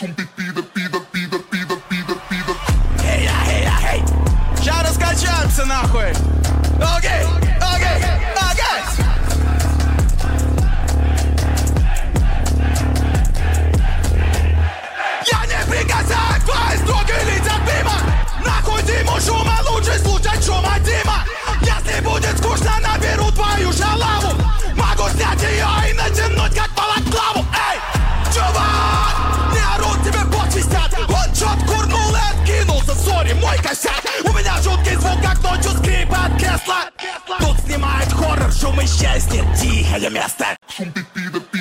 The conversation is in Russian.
Эй! Сейчас раскачаемся нахуй! Окей! Я не прикасаюсь к твоей строке, летят мимо! Нахуй Диму шума, лучше слушать шума Дима! Если будет скучно, наберу твою шалаву! Могу снять ее и натянуть как балаклаву! Эй, чувак! Не орут, тебе подсвистят! Он чет курнул и откинулся, сори, мой косяк! У меня жуткий звук, как ночью скрипит кресло! Тут снимает хоррор, шум исчезнет, тихое место!